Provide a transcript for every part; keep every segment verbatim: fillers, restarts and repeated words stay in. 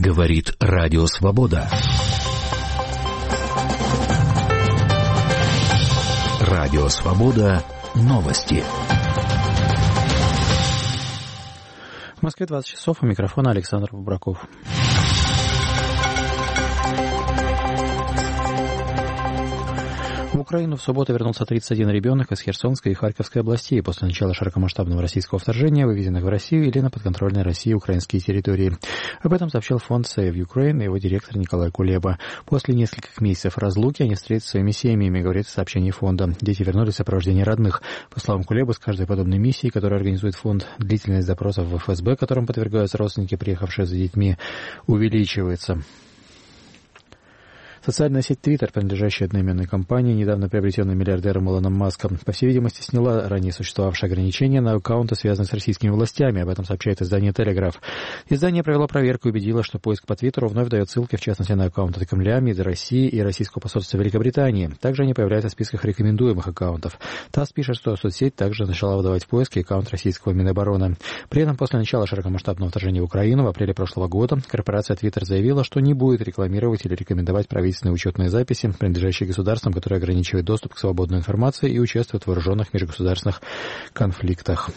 Говорит Радио Свобода. Радио Свобода. Новости. В Москве двадцать часов, у микрофона Александр Бубраков. В Украину в субботу вернулся тридцать один ребенок из Херсонской и Харьковской областей после начала широкомасштабного российского вторжения, вывезенных в Россию или на подконтрольной России украинские территории. Об этом сообщил фонд Save Ukraine и его директор Николай Кулеба. После нескольких месяцев разлуки они встретятся с своими семьями, говорит в сообщении фонда. Дети вернулись в сопровождении родных. По словам Кулебы, с каждой подобной миссией, которую организует фонд, длительность запросов в эф эс бэ, которым подвергаются родственники, приехавшие за детьми, увеличивается. Социальная сеть Twitter, принадлежащая одноименной компании, недавно приобретенной миллиардером Илоном Маском, по всей видимости, сняла ранее существовавшие ограничения на аккаунты, связанные с российскими властями. Об этом сообщает издание «Телеграф». Издание провело проверку и убедило, что поиск по Твиттеру вновь дает ссылки, в частности, на аккаунты Кремля, МИД России и Российского посольства Великобритании. Также они появляются в списках рекомендуемых аккаунтов. ТАСС пишет, что соцсеть также начала выдавать в поиске аккаунт российского Минобороны. При этом после начала широкомасштабного вторжения в Украину в апреле прошлого года корпорация Twitter заявила, что не будет рекламировать или рекомендовать правительственные учетные записи, принадлежащие государствам, которые ограничивают доступ к свободной информации и участвуют в вооруженных межгосударственных конфликтах.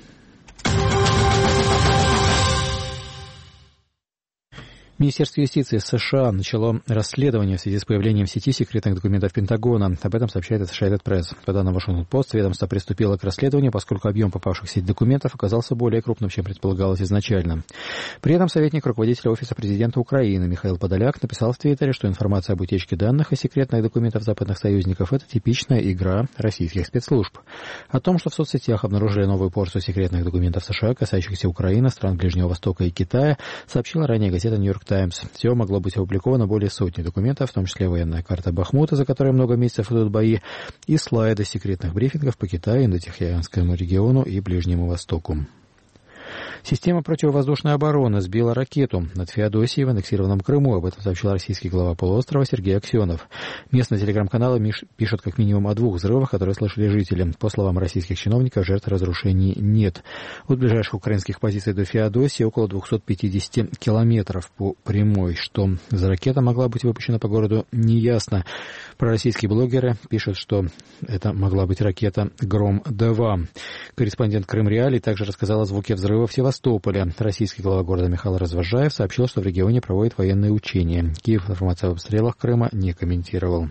Министерство юстиции США начало расследование в связи с появлением в сети секретных документов Пентагона. Об этом сообщает Associated Press. По данным Вашингтон-Пост, ведомство приступило к расследованию, поскольку объем попавших в сеть документов оказался более крупным, чем предполагалось изначально. При этом советник руководителя Офиса президента Украины Михаил Подоляк написал в Твиттере, что информация об утечке данных и секретных документов западных союзников – это типичная игра российских спецслужб. О том, что в соцсетях обнаружили новую порцию секретных документов США, касающихся Украины, стран Ближнего Востока и Китая, сообщила ранее газета «Нью-Йорк Таймс». Всего могло быть опубликовано более сотни документов, в том числе военная карта Бахмута, за которой много месяцев идут бои, и слайды секретных брифингов по Китаю, Индотихоокеанскому региону и Ближнему Востоку. Система противовоздушной обороны сбила ракету над Феодосией в аннексированном Крыму. Об этом сообщил российский глава полуострова Сергей Аксенов. Местные телеграм-каналы пишут как минимум о двух взрывах, которые слышали жители. По словам российских чиновников, жертв разрушений нет. От ближайших украинских позиций до Феодосии около двести пятьдесят километров по прямой. Что за ракета могла быть выпущена по городу, неясно. Пророссийские блогеры пишут, что это могла быть ракета «Гром-два». Корреспондент Крым Реалий также рассказал о звуке взрыва в Севастополе. Российский глава города Михаил Развожаев сообщил, что в регионе проводят военные учения. Киев информацию об обстрелах Крыма не комментировал.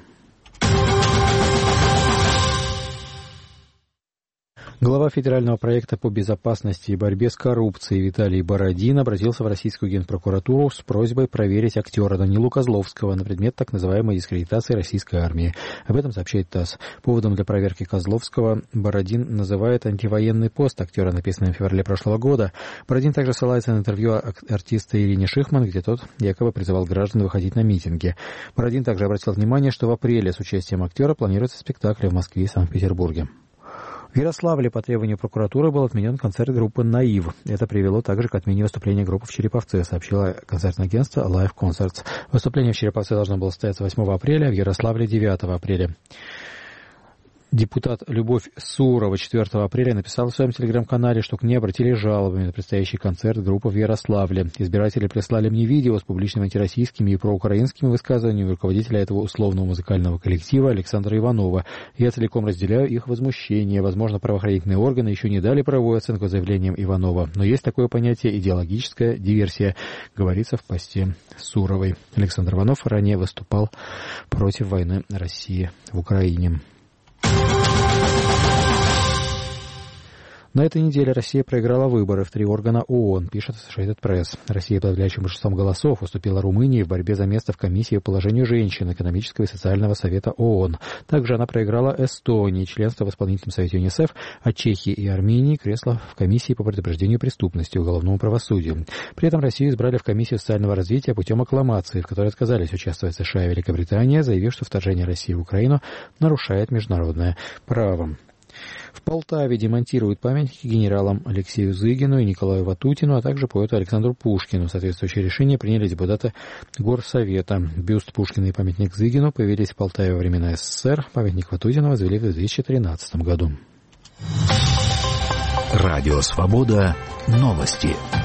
Глава федерального проекта по безопасности и борьбе с коррупцией Виталий Бородин обратился в российскую генпрокуратуру с просьбой проверить актера Данилу Козловского на предмет так называемой дискредитации российской армии. Об этом сообщает ТАСС. Поводом для проверки Козловского Бородин называет антивоенный пост актера, написанный в феврале прошлого года. Бородин также ссылается на интервью артиста Ирине Шихман, где тот якобы призывал граждан выходить на митинги. Бородин также обратил внимание, что в апреле с участием актера планируется спектакль в Москве и Санкт-Петербурге. В Ярославле по требованию прокуратуры был отменен концерт группы «Наив». Это привело также к отмене выступления группы в Череповце, сообщило концертное агентство Live Concerts. Выступление в Череповце должно было состояться восьмого апреля, а в Ярославле девятого апреля. Депутат Любовь Сурова четвёртого апреля написала в своем телеграм-канале, что к ней обратились жалобами на предстоящий концерт группы в Ярославле. Избиратели прислали мне видео с публичными антироссийскими и проукраинскими высказываниями руководителя этого условного музыкального коллектива Александра Иванова. Я целиком разделяю их возмущение. Возможно, правоохранительные органы еще не дали правовую оценку заявлениям Иванова. Но есть такое понятие идеологическая диверсия, говорится в посте Суровой. Александр Иванов ранее выступал против войны России в Украине. На этой неделе Россия проиграла выборы в три органа ООН, пишет Associated Press. Россия подавляющим большинством голосов уступила Румынии в борьбе за место в комиссии по положению женщин Экономического и социального совета ООН. Также она проиграла Эстонии членство в исполнительном совете ЮНИСЕФ, а Чехии и Армении кресло в комиссии по предупреждению преступности и уголовному правосудию. При этом Россию избрали в комиссию социального развития путем аккламации, в которой отказались участвовать США и Великобритания, заявив, что вторжение России в Украину нарушает международное право. В Полтаве демонтируют памятники генералам Алексею Зыгину и Николаю Ватутину, а также поэту Александру Пушкину. Соответствующее решение приняли депутаты Горсовета. Бюст Пушкина и памятник Зыгину появились в Полтаве во времена СССР. Памятник Ватутину возвели в две тысячи тринадцатом году. Радио «Свобода». Новости.